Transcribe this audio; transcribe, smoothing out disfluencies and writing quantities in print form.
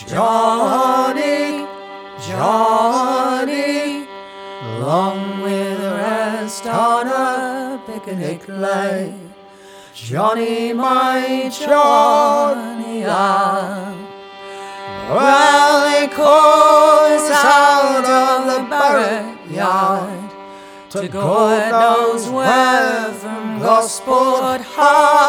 Johnny, Johnny, along with the rest on a picnic lay. Johnny, my Johnny, well, they call us out of the barrack yard to God knows where, from Gosport Hard.